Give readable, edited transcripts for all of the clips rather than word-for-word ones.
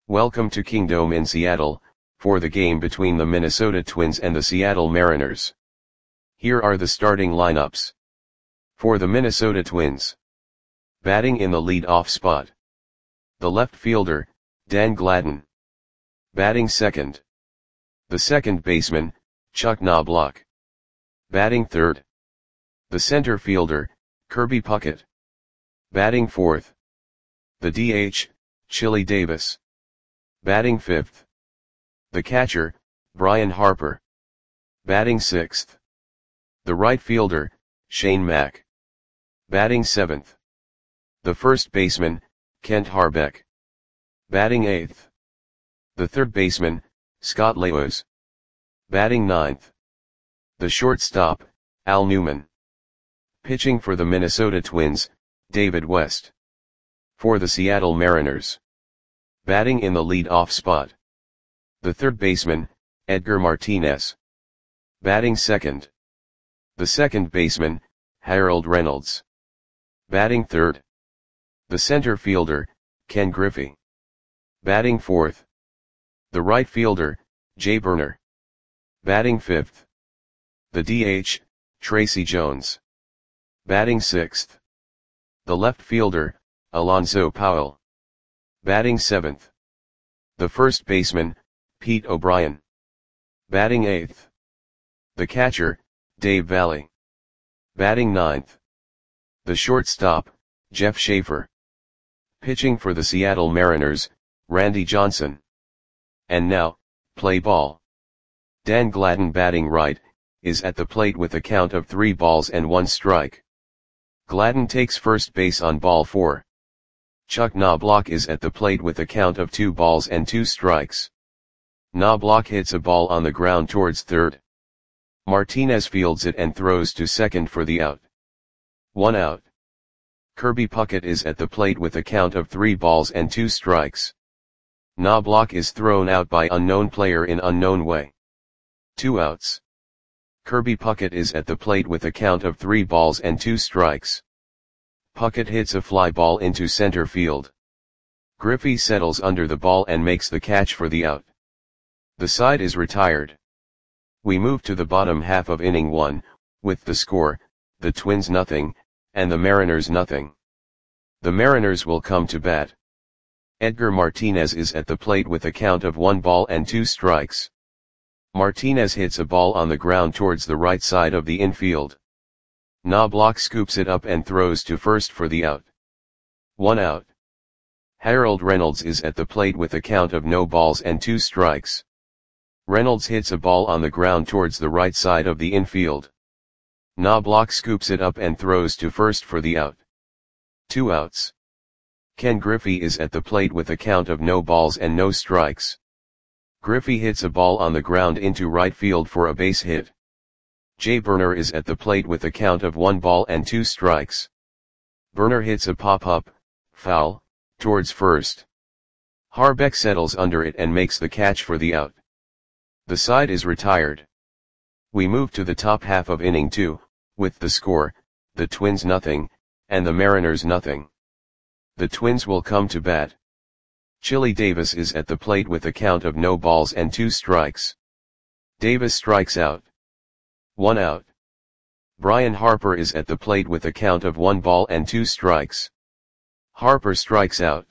Welcome to Kingdome in Seattle, for the game between the Minnesota Twins and the Seattle Mariners. Here are the starting lineups. For the Minnesota Twins. Batting in the lead-off spot. The left fielder, Dan Gladden. Batting second. The second baseman, Chuck Knobloch. Batting third. The center fielder, Kirby Puckett. Batting fourth. The DH, Chili Davis. Batting fifth. The catcher, Brian Harper. Batting sixth. The right fielder, Shane Mack. Batting seventh. The first baseman, Kent Hrbek. Batting eighth. The third baseman, Scott Lewis. Batting ninth. The shortstop, Al Newman. Pitching for the Minnesota Twins, David West. For the Seattle Mariners. Batting in the lead-off spot. The third baseman, Edgar Martinez. Batting second. The second baseman, Harold Reynolds. Batting third. The center fielder, Ken Griffey. Batting fourth. The right fielder, Jay Burner. Batting fifth. The DH, Tracy Jones. Batting sixth. The left fielder, Alonzo Powell. Batting seventh. The first baseman, Pete O'Brien. Batting eighth. The catcher, Dave Valle. Batting ninth. The shortstop, Jeff Schaefer. Pitching for the Seattle Mariners, Randy Johnson. And now, play ball. Dan Gladden batting right, is at the plate with a count of 3 balls and 1 strike. Gladden takes first base on ball 4. Chuck Knobloch is at the plate with a count of 2 balls and 2 strikes. Knobloch hits a ball on the ground towards third. Martinez fields it and throws to second for the out. 1 out. Kirby Puckett is at the plate with a count of 3 balls and 2 strikes. Knobloch is thrown out by unknown player in unknown way. 2 outs. Kirby Puckett is at the plate with a count of 3 balls and 2 strikes. Puckett hits a fly ball into center field. Griffey settles under the ball and makes the catch for the out. The side is retired. We move to the bottom half of inning 1, with the score, the Twins nothing, and the Mariners nothing. The Mariners will come to bat. Edgar Martinez is at the plate with a count of 1 ball and 2 strikes. Martinez hits a ball on the ground towards the right side of the infield. Knobloch scoops it up and throws to first for the out. 1 out. Harold Reynolds is at the plate with a count of no balls and 2 strikes. Reynolds hits a ball on the ground towards the right side of the infield. Knobloch scoops it up and throws to first for the out. 2 outs. Ken Griffey is at the plate with a count of no balls and no strikes. Griffey hits a ball on the ground into right field for a base hit. Jay Burner is at the plate with a count of 1 ball and 2 strikes. Burner hits a pop-up, foul, towards first. Hrbek settles under it and makes the catch for the out. The side is retired. We move to the top half of inning 2, with the score, the Twins nothing, and the Mariners nothing. The Twins will come to bat. Chili Davis is at the plate with a count of no balls and 2 strikes. Davis strikes out. 1 out. Brian Harper is at the plate with a count of 1 ball and 2 strikes. Harper strikes out.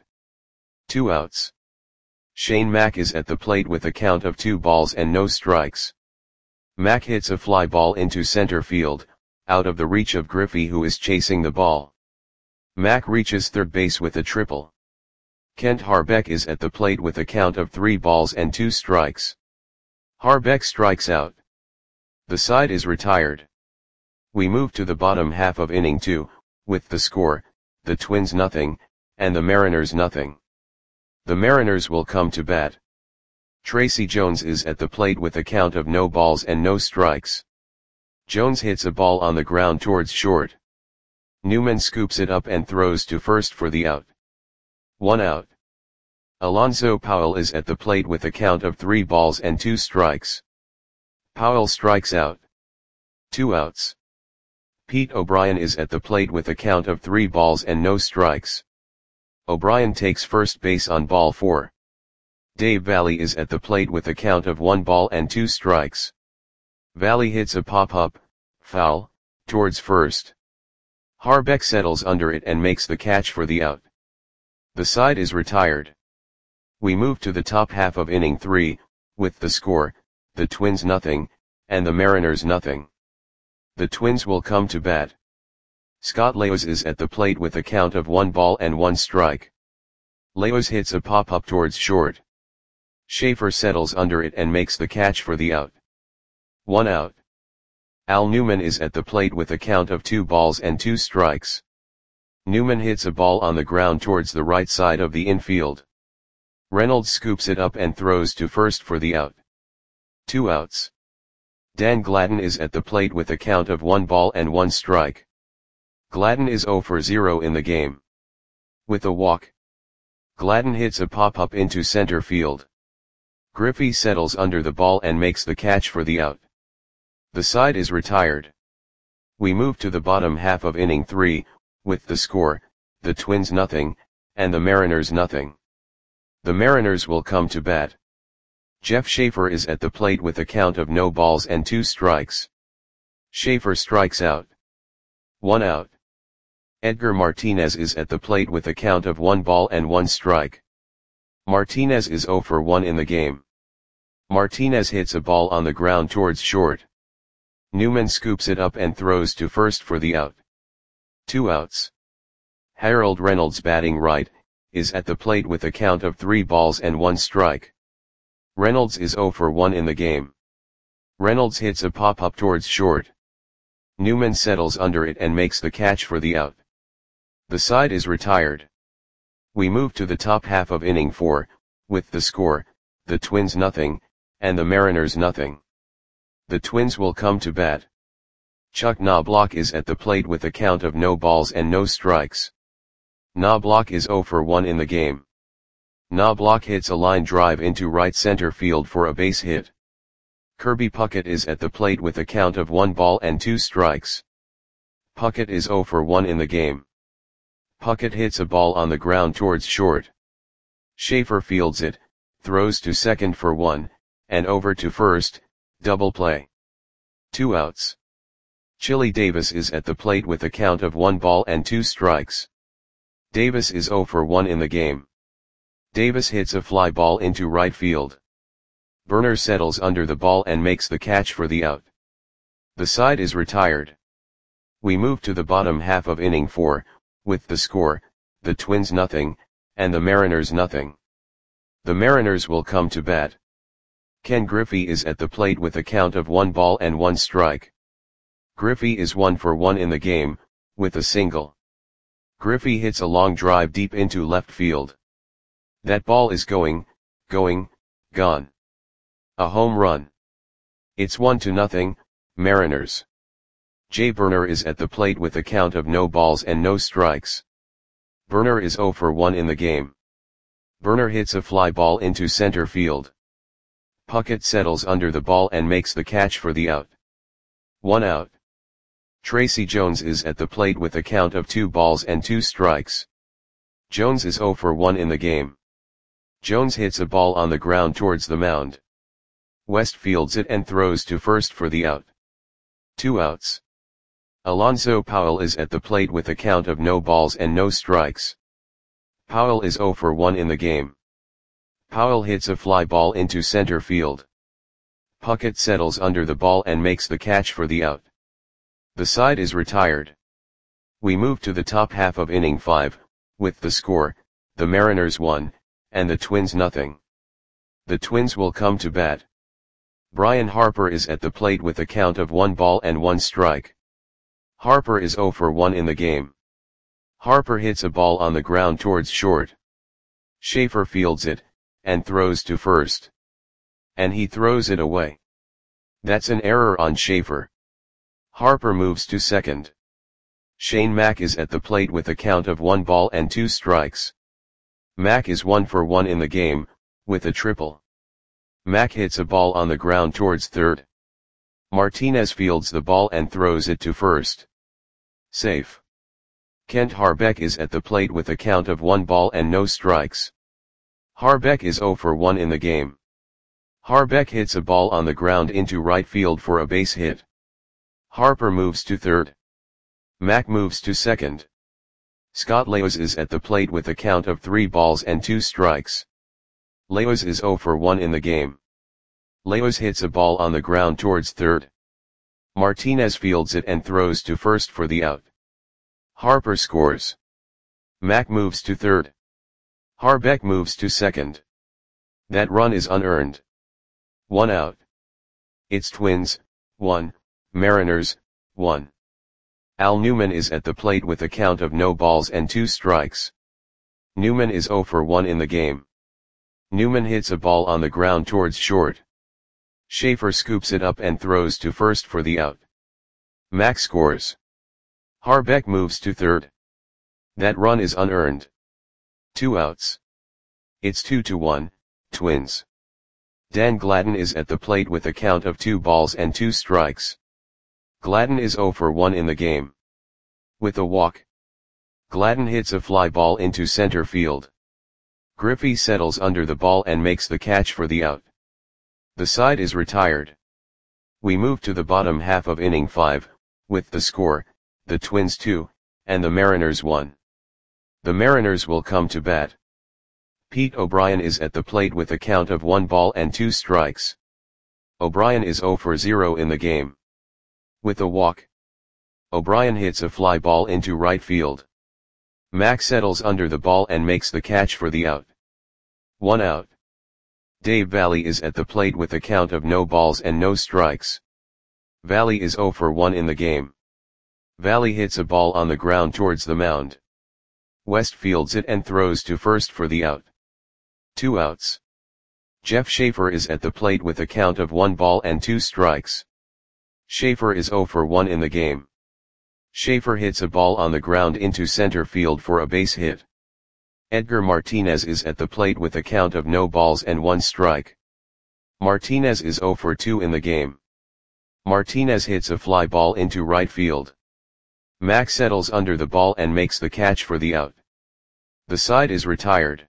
2 outs. Shane Mack is at the plate with a count of 2 balls and no strikes. Mack hits a fly ball into center field, out of the reach of Griffey who is chasing the ball. Mack reaches third base with a triple. Kent Hrbek is at the plate with a count of 3 balls and 2 strikes. Hrbek strikes out. The side is retired. We move to the bottom half of inning 2, with the score, the Twins nothing, and the Mariners nothing. The Mariners will come to bat. Tracy Jones is at the plate with a count of no balls and no strikes. Jones hits a ball on the ground towards short. Newman scoops it up and throws to first for the out. 1 out. Alonzo Powell is at the plate with a count of 3 balls and 2 strikes. Powell strikes out. 2 outs. Pete O'Brien is at the plate with a count of 3 balls and no strikes. O'Brien takes first base on ball 4. Dave Valle is at the plate with a count of 1 ball and 2 strikes. Valle hits a pop-up, foul, towards first. Harbeck settles under it and makes the catch for the out. The side is retired. We move to the top half of inning 3, with the score, the Twins nothing, and the Mariners nothing. The Twins will come to bat. Scott Leos is at the plate with a count of 1 ball and 1 strike. Leos hits a pop-up towards short. Schaefer settles under it and makes the catch for the out. 1 out. Al Newman is at the plate with a count of 2 balls and 2 strikes. Newman hits a ball on the ground towards the right side of the infield. Reynolds scoops it up and throws to first for the out. 2 outs. Dan Gladden is at the plate with a count of 1 ball and 1 strike. Gladden is 0 for 0 in the game. With a walk, Gladden hits a pop-up into center field. Griffey settles under the ball and makes the catch for the out. The side is retired. We move to the bottom half of inning 3, with the score, the Twins nothing, and the Mariners nothing. The Mariners will come to bat. Jeff Schaefer is at the plate with a count of no balls and 2 strikes. Schaefer strikes out. 1 out. Edgar Martinez is at the plate with a count of 1 ball and 1 strike. Martinez is 0 for 1 in the game. Martinez hits a ball on the ground towards short. Newman scoops it up and throws to first for the out. 2 outs. Harold Reynolds, batting right, is at the plate with a count of 3 balls and 1 strike. Reynolds is 0 for 1 in the game. Reynolds hits a pop-up towards short. Newman settles under it and makes the catch for the out. The side is retired. We move to the top half of inning 4, with the score, the Twins nothing, and the Mariners nothing. The Twins will come to bat. Chuck Knobloch is at the plate with a count of no balls and no strikes. Knobloch is 0 for 1 in the game. Knobloch hits a line drive into right center field for a base hit. Kirby Puckett is at the plate with a count of 1 ball and 2 strikes. Puckett is 0 for 1 in the game. Puckett hits a ball on the ground towards short. Schaefer fields it, throws to second for 1, and over to first, double play. 2 outs. Chili Davis is at the plate with a count of 1 ball and 2 strikes. Davis is 0 for 1 in the game. Davis hits a fly ball into right field. Burner settles under the ball and makes the catch for the out. The side is retired. We move to the bottom half of inning 4, with the score, the Twins nothing, and the Mariners nothing. The Mariners will come to bat. Ken Griffey is at the plate with a count of 1 ball and 1 strike. Griffey is 1 for 1 in the game, with a single. Griffey hits a long drive deep into left field. That ball is gone. A home run. It's 1-0, Mariners. Jay Burner is at the plate with a count of no balls and no strikes. Burner is 0 for 1 in the game. Burner hits a fly ball into center field. Puckett settles under the ball and makes the catch for the out. 1 out. Tracy Jones is at the plate with a count of 2 balls and 2 strikes. Jones is 0 for 1 in the game. Jones hits a ball on the ground towards the mound. West fields it and throws to first for the out. 2 outs. Alonzo Powell is at the plate with a count of no balls and no strikes. Powell is 0 for 1 in the game. Powell hits a fly ball into center field. Puckett settles under the ball and makes the catch for the out. The side is retired. We move to the top half of inning 5, with the score, the Mariners 1, and the Twins nothing. The Twins will come to bat. Brian Harper is at the plate with a count of 1 ball and 1 strike. Harper is 0 for 1 in the game. Harper hits a ball on the ground towards short. Schaefer fields it, and throws to first. And he throws it away. That's an error on Schaefer. Harper moves to second. Shane Mack is at the plate with a count of 1 ball and 2 strikes. Mack is 1 for 1 in the game, with a triple. Mack hits a ball on the ground towards third. Martinez fields the ball and throws it to first. Safe. Kent Harbeck is at the plate with a count of 1 ball and no strikes. Harbeck is 0 for 1 in the game. Harbeck hits a ball on the ground into right field for a base hit. Harper moves to third. Mack moves to second. Scott Leos is at the plate with a count of 3 balls and 2 strikes. Leos is 0 for 1 in the game. Leos hits a ball on the ground towards third. Martinez fields it and throws to first for the out. Harper scores. Mack moves to third. Harbeck moves to second. That run is unearned. 1 out. It's Twins, 1, Mariners, 1. Al Newman is at the plate with a count of no balls and 2 strikes. Newman is 0 for 1 in the game. Newman hits a ball on the ground towards short. Schaefer scoops it up and throws to first for the out. Mack scores. Harbeck moves to third. That run is unearned. 2 outs. It's 2-1, Twins. Dan Gladden is at the plate with a count of 2 balls and 2 strikes. Gladden is 0 for 1 in the game. With a walk, Gladden hits a fly ball into center field. Griffey settles under the ball and makes the catch for the out. The side is retired. We move to the bottom half of inning 5, with the score, the Twins 2, and the Mariners 1. The Mariners will come to bat. Pete O'Brien is at the plate with a count of 1 ball and 2 strikes. O'Brien is 0 for 0 in the game. With a walk, O'Brien hits a fly ball into right field. Mack settles under the ball and makes the catch for the out. 1 out. Dave Valle is at the plate with a count of no balls and no strikes. Valle is 0 for 1 in the game. Valle hits a ball on the ground towards the mound. West fields it and throws to first for the out. 2 outs. Jeff Schaefer is at the plate with a count of 1 ball and 2 strikes. Schaefer is 0 for 1 in the game. Schaefer hits a ball on the ground into center field for a base hit. Edgar Martinez is at the plate with a count of no balls and 1 strike. Martinez is 0 for 2 in the game. Martinez hits a fly ball into right field. Mack settles under the ball and makes the catch for the out. The side is retired.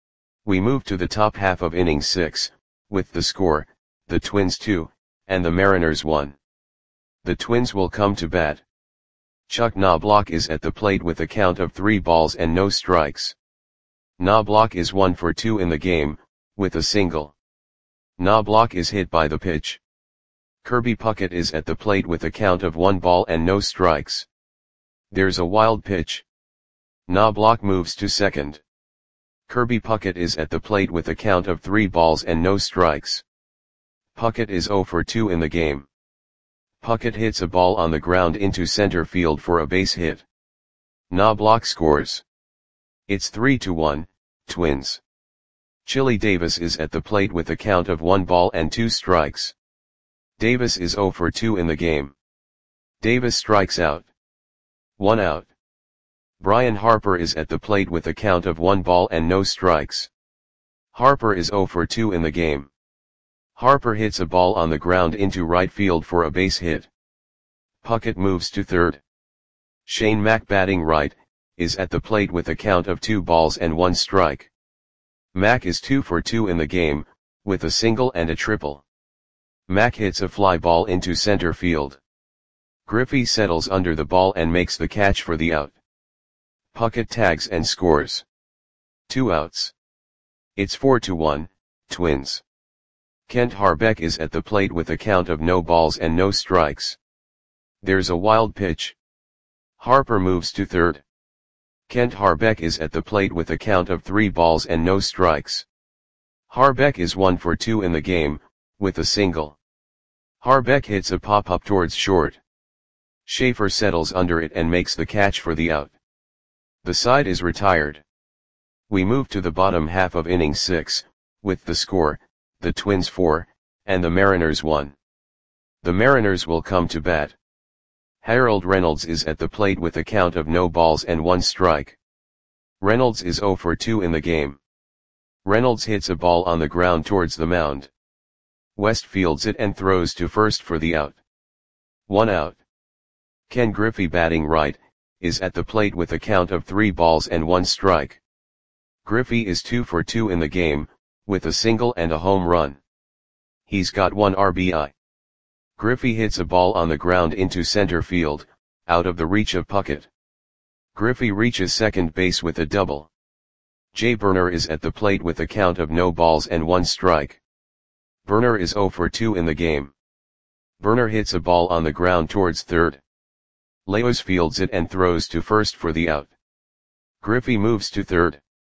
We move to the top half of inning 6, with the score, the Twins 2, and the Mariners 1. The Twins will come to bat. Chuck Knobloch is at the plate with a count of 3 balls and no strikes. Knobloch is 1 for 2 in the game, with a single. Knobloch is hit by the pitch. Kirby Puckett is at the plate with a count of 1 ball and no strikes. There's a wild pitch. Knobloch moves to second. Kirby Puckett is at the plate with a count of 3 balls and no strikes. Puckett is 0 for 2 in the game. Puckett hits a ball on the ground into center field for a base hit. Knobloch scores. It's 3-1, Twins. Chili Davis is at the plate with a count of 1 ball and 2 strikes. Davis is 0 for 2 in the game. Davis strikes out. 1 out. Brian Harper is at the plate with a count of 1 ball and no strikes. Harper is 0 for 2 in the game. Harper hits a ball on the ground into right field for a base hit. Puckett moves to third. Shane Mack, batting right, is at the plate with a count of 2 balls and 1 strike. Mack is 2 for 2 in the game, with a single and a triple. Mack hits a fly ball into center field. Griffey settles under the ball and makes the catch for the out. Puckett tags and scores. 2 outs. It's 4-1, Twins. Kent Harbeck is at the plate with a count of no balls and no strikes. There's a wild pitch. Harper moves to third. Kent Harbeck is at the plate with a count of 3 balls and no strikes. Harbeck is 1 for 2 in the game, with a single. Harbeck hits a pop-up towards short. Schaefer settles under it and makes the catch for the out. The side is retired. We move to the bottom half of inning 6, with the score, the Twins 4, and the Mariners 1. The Mariners will come to bat. Harold Reynolds is at the plate with a count of no balls and 1 strike. Reynolds is 0 for 2 in the game. Reynolds hits a ball on the ground towards the mound. West fields it and throws to first for the out. 1 out. Ken Griffey, batting right, is at the plate with a count of 3 balls and 1 strike. Griffey is 2 for 2 in the game, with a single and a home run. He's got 1 RBI. Griffey hits a ball on the ground into center field, out of the reach of Puckett. Griffey reaches second base with a double. Jay Burner is at the plate with a count of no balls and 1 strike. Burner is 0 for 2 in the game. Burner hits a ball on the ground towards third. Leos fields it and throws to first for the out. Griffey moves to third.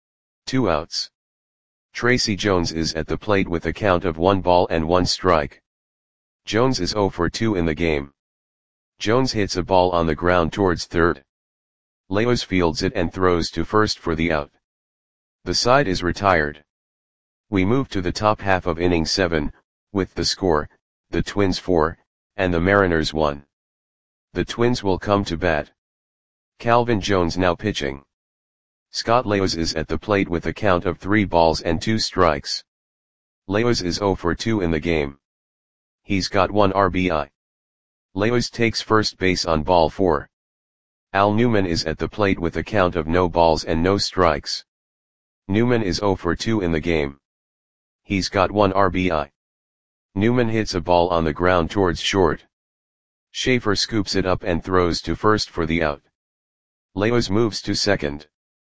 2 outs. Tracy Jones is at the plate with a count of 1 ball and 1 strike. Jones is 0 for 2 in the game. Jones hits a ball on the ground towards third. Leos fields it and throws to first for the out. The side is retired. We move to the top half of inning 7, with the score, the Twins 4, and the Mariners 1. The Twins will come to bat. Calvin Jones now pitching. Scott Leos is at the plate with a count of 3 balls and 2 strikes. Leos is 0 for 2 in the game. He's got 1 RBI. Leos takes first base on ball 4. Al Newman is at the plate with a count of no balls and no strikes. Newman is 0 for 2 in the game. He's got 1 RBI. Newman hits a ball on the ground towards short. Schaefer scoops it up and throws to first for the out. Leos moves to second.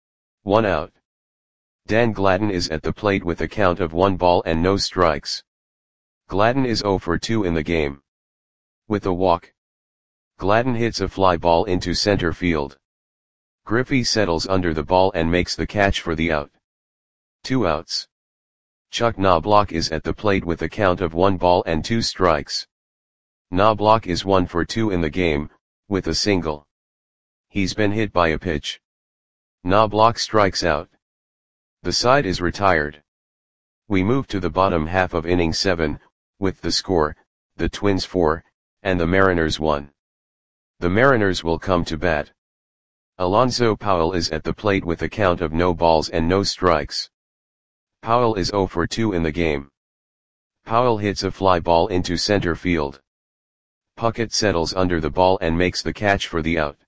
1 out. Dan Gladden is at the plate with a count of 1 ball and no strikes. Gladden is 0 for 2 in the game. With a walk, Gladden hits a fly ball into center field. Griffey settles under the ball and makes the catch for the out. 2 outs. Chuck Knobloch is at the plate with a count of 1 ball and 2 strikes. Knobloch is 1 for 2 in the game, with a single. He's been hit by a pitch. Knobloch strikes out. The side is retired. We move to the bottom half of inning 7, with the score, the Twins 4, and the Mariners 1. The Mariners will come to bat. Alonzo Powell is at the plate with a count of no balls and no strikes. Powell is 0 for 2 in the game. Powell hits a fly ball into center field. Puckett settles under the ball and makes the catch for the out.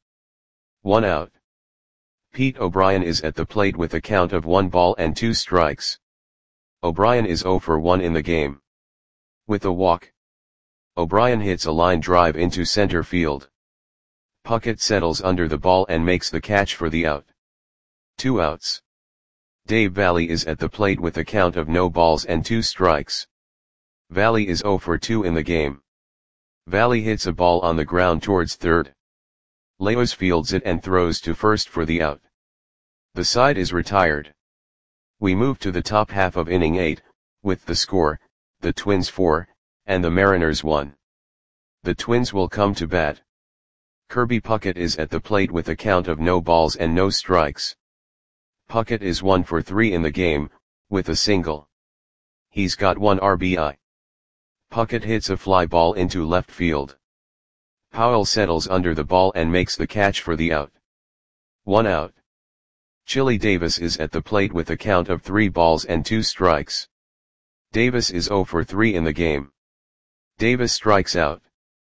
1 out. Pete O'Brien is at the plate with a count of 1 ball and 2 strikes. O'Brien is 0 for 1 in the game. With a walk, O'Brien hits a line drive into center field. Puckett settles under the ball and makes the catch for the out. 2 outs. Dave Valle is at the plate with a count of no balls and 2 strikes. Valle is 0 for 2 in the game. Valle hits a ball on the ground towards third. Leos fields it and throws to first for the out. The side is retired. We move to the top half of inning 8, with the score, the Twins 4, and the Mariners 1. The Twins will come to bat. Kirby Puckett is at the plate with a count of no balls and no strikes. Puckett is 1 for 3 in the game, with a single. He's got 1 RBI. Puckett hits a fly ball into left field. Powell settles under the ball and makes the catch for the out. 1 out. Chili Davis is at the plate with a count of 3 balls and 2 strikes. Davis is 0 for 3 in the game. Davis strikes out.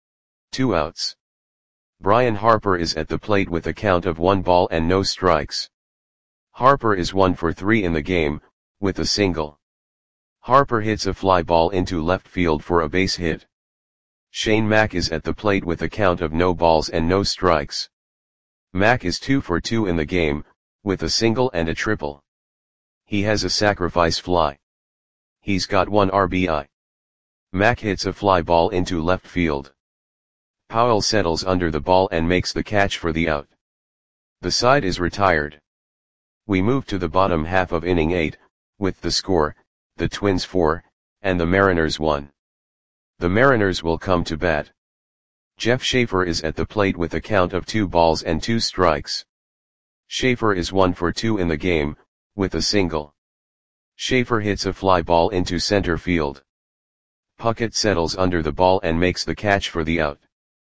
2 outs. Brian Harper is at the plate with a count of 1 ball and no strikes. Harper is 1 for 3 in the game, with a single. Harper hits a fly ball into left field for a base hit. Shane Mack is at the plate with a count of no balls and no strikes. Mack is 2 for 2 in the game, with a single and a triple. He has a sacrifice fly. He's got 1 RBI. Mack hits a fly ball into left field. Powell settles under the ball and makes the catch for the out. The side is retired. We move to the bottom half of inning 8, with the score, the Twins 4, and the Mariners 1. The Mariners will come to bat. Jeff Schaefer is at the plate with a count of 2 balls and 2 strikes. Schaefer is 1 for 2 in the game, with a single. Schaefer hits a fly ball into center field. Puckett settles under the ball and makes the catch for the out.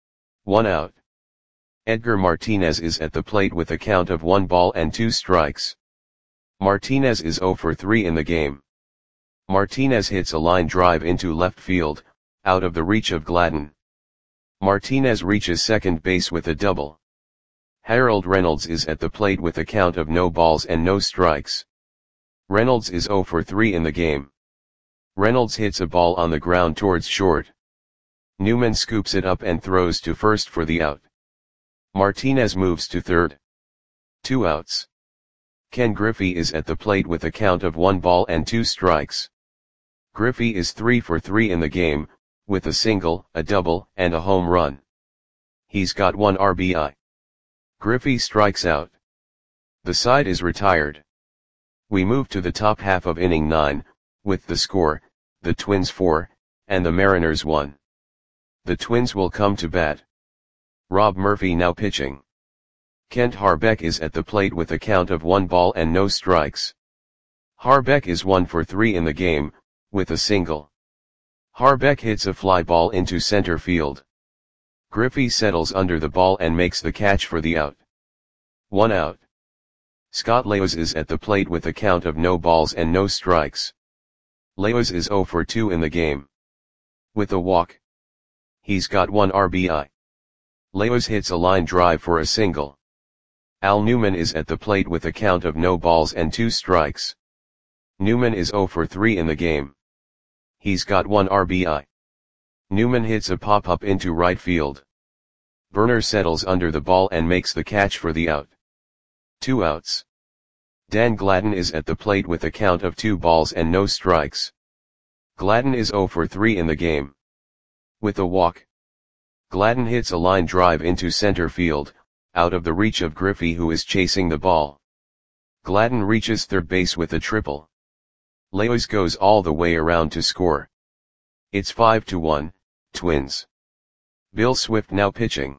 1 out. Edgar Martinez is at the plate with a count of 1 ball and 2 strikes. Martinez is 0 for 3 in the game. Martinez hits a line drive into left field, out of the reach of Gladden. Martinez reaches second base with a double. Harold Reynolds is at the plate with a count of no balls and no strikes. Reynolds is 0 for 3 in the game. Reynolds hits a ball on the ground towards short. Newman scoops it up and throws to first for the out. Martinez moves to third. 2 outs. Ken Griffey is at the plate with a count of 1 ball and 2 strikes. Griffey is 3 for 3 in the game, with a single, a double, and a home run. He's got 1 RBI. Griffey strikes out. The side is retired. We move to the top half of inning 9, with the score, the Twins 4, and the Mariners 1. The Twins will come to bat. Rob Murphy now pitching. Kent Harbeck is at the plate with a count of 1 ball and no strikes. Harbeck is 1 for 3 in the game, with a single. Harbeck hits a fly ball into center field. Griffey settles under the ball and makes the catch for the out. 1 out. Scott Leos is at the plate with a count of no balls and no strikes. Leos is 0 for 2 in the game. With a walk. He's got 1 RBI. Leos hits a line drive for a single. Al Newman is at the plate with a count of no balls and 2 strikes. Newman is 0 for 3 in the game. He's got 1 RBI. Newman hits a pop-up into right field. Burner settles under the ball and makes the catch for the out. 2 outs. Dan Gladden is at the plate with a count of 2 balls and no strikes. Gladden is 0 for 3 in the game. With a walk. Gladden hits a line drive into center field, out of the reach of Griffey who is chasing the ball. Gladden reaches third base with a triple. Leos goes all the way around to score. It's 5-1, Twins. Bill Swift now pitching.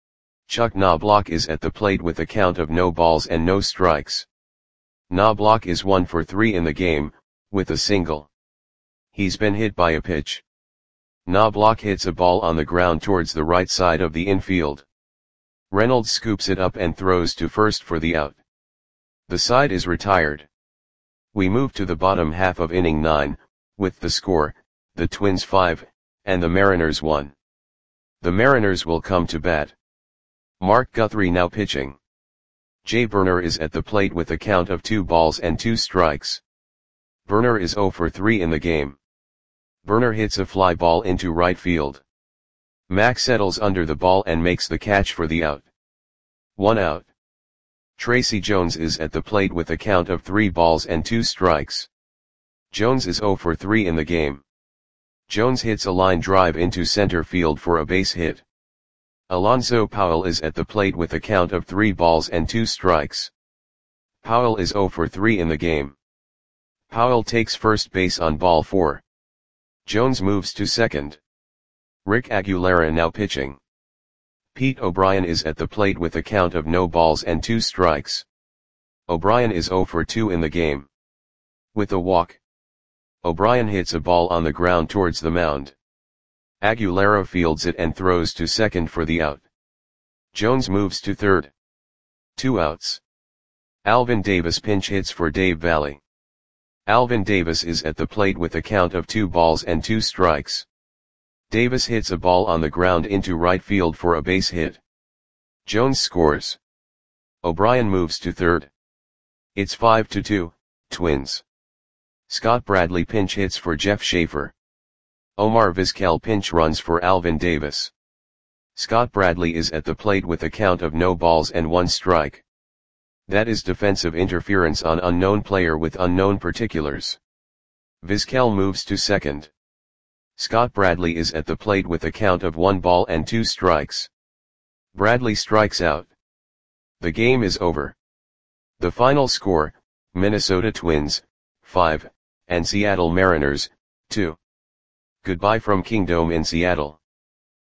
Chuck Knobloch is at the plate with a count of no balls and no strikes. Knobloch is 1 for 3 in the game, with a single. He's been hit by a pitch. Knobloch hits a ball on the ground towards the right side of the infield. Reynolds scoops it up and throws to first for the out. The side is retired. We move to the bottom half of inning 9, with the score, the Twins 5, and the Mariners 1. The Mariners will come to bat. Mark Guthrie now pitching. Jay Burner is at the plate with a count of 2 balls and 2 strikes. Burner is 0 for 3 in the game. Burner hits a fly ball into right field. Mack settles under the ball and makes the catch for the out. 1 out. Tracy Jones is at the plate with a count of 3 balls and 2 strikes. Jones is 0 for 3 in the game. Jones hits a line drive into center field for a base hit. Alonzo Powell is at the plate with a count of 3 balls and 2 strikes. Powell is 0 for 3 in the game. Powell takes first base on ball 4. Jones moves to second. Rick Aguilera now pitching. Pete O'Brien is at the plate with a count of no balls and 2 strikes. O'Brien is 0 for 2 in the game. With a walk. O'Brien hits a ball on the ground towards the mound. Aguilera fields it and throws to second for the out. Jones moves to third. 2 outs. Alvin Davis pinch hits for Dave Valle. Alvin Davis is at the plate with a count of 2 balls and 2 strikes. Davis hits a ball on the ground into right field for a base hit. Jones scores. O'Brien moves to third. It's 5-2, Twins. Scott Bradley pinch hits for Jeff Schaefer. Omar Vizquel pinch runs for Alvin Davis. Scott Bradley is at the plate with a count of no balls and 1 strike. That is defensive interference on unknown player with unknown particulars. Vizquel moves to second. Scott Bradley is at the plate with a count of 1 ball and 2 strikes. Bradley strikes out. The game is over. The final score, Minnesota Twins, 5, and Seattle Mariners, 2. Goodbye from Kingdome in Seattle.